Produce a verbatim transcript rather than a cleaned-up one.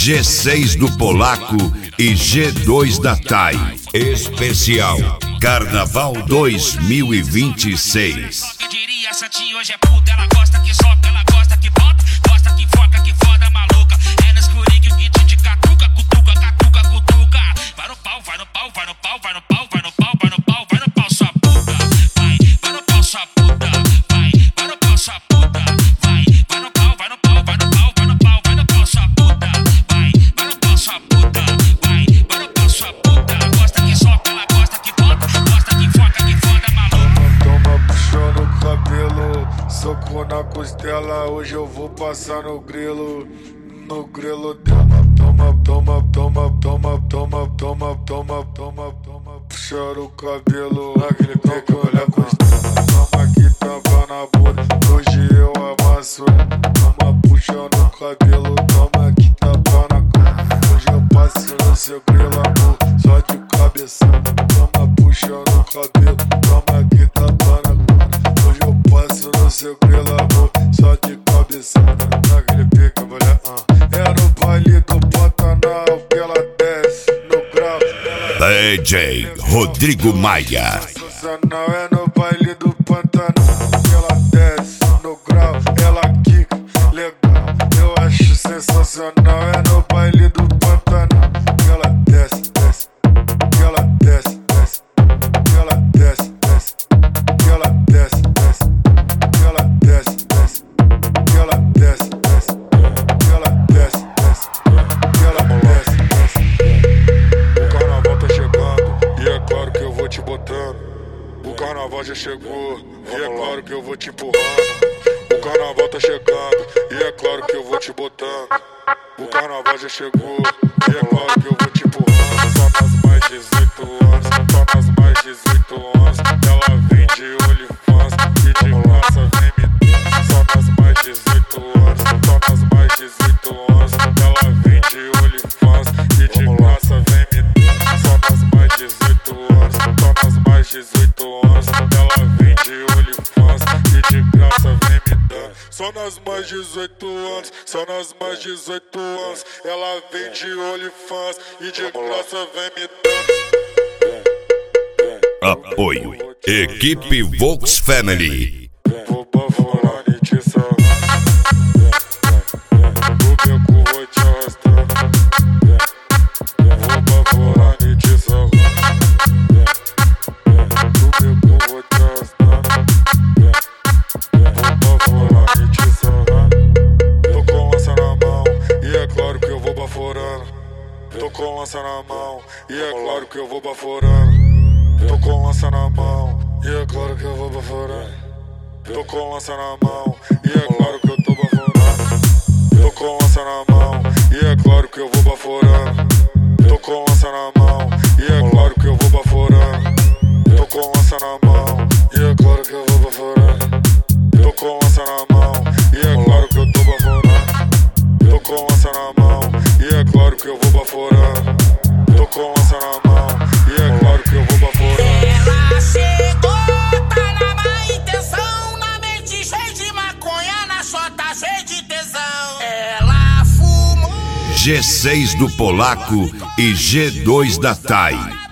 G seis do Polaco e G dois da Thay. Especial Carnaval dois mil e vinte e seis. Quem diria, essa tia hoje é puta, ela gosta que soca, ela gosta que bota, gosta que foca, que foda maluca. É no escurinho que te de catuca, cutuca, catuca, cutuca. Vai no pau, vai no pau, vai no pau, vai no pau, vai no pau, vai no pau, vai no pau, sua puta. Vai, vai no pau, sua puta. Vai, vai no pau, sua puta. Vai, vai no pau, vai no pau, vai no pau, vai no pau, vai no pau, sua puta. Vai, vai no pau, sua puta. Vai, vai no pau, sua puta. Gosta que soca, ela gosta que bota, gosta que foca, que foda maluca. Toma puxando o cabelo, soco na costela, hoje eu vou passar no grilo, no grilo dela. Toma, toma, toma, toma, toma, toma, toma, toma, toma, puxando o cabelo, naquele pico na costela. Toma que tava na bunda, hoje eu amasso. Toma puxando o cabelo, toma que tava na cara. Hoje eu passo no seu grilo, amor, só de cabeça. Toma puxando o cabelo, toma que tava na cara. Hoje eu passo no seu grilo, amor, só de cabeça. Naquele pico, mulher, ah. É no baile do Pantanal que ela desce no grau. D J Rodrigo Maia. Sensacional, é no baile do Pantanal que ela desce no grau. Ela quica, legal, eu acho sensacional. É no baile do Pantanal que ela desce, desce, que ela desce, desce, que ela desce, desce, que ela desce, desce, que ela desce, desce, que ela desce, desce, que ela desce, desce, que ela desce, desce. O carnaval tá chegando e é claro que eu vou te botando. O carnaval já chegou e é claro que eu vou te empurrando. O carnaval tá chegando e é claro que eu vou te botando. O carnaval já chegou e é claro que eu vou te empurrando. Só nas mais dezoito anos, só nas mais dezoito anos. Ela vem de OnlyFans e de graça vem me dando. Só nas mais dezoito anos, só nas mais dezoito anos. Ela vem de OnlyFans e de graça vem me dando. Só nas mais dezoito anos, só nas mais dezoito anos. Ela vem de OnlyFans e de graça vem me dando. Só nas mais dezoito anos, só nas mais dezoito anos. Ela vem de OnlyFans e de graça vem me dando. Apoio Equipe Vox Family. Vou bavorar e te salvar. O beco vou te arrastar. Vou bavorar e te salvar. O beco vou te arrastar. Vou bavorar e te salvar. Tô com lança na mão e é claro que eu vou baforando. Tô com lança na mão e é claro que eu vou baforando. Tô com lança na mão e é claro que eu vou baforando. Tô com lança na mão e é claro que eu tô baforando. Tô com lança na mão e é claro que eu vou baforando. Tô com lança na mão e é claro que eu vou baforando. Tô com lança na mão e é claro que eu vou baforando. Tô com lança na mão e é claro que eu tô baforando. Tô com lança na mão e é claro que eu vou baforando. Tô com lança na mão e é claro que eu vou baforando. Ela chegou, tá na má intenção, na mente cheia de maconha, na chota cheia de tesão. Ela fumou G seis do Polaco e G dois da Thay.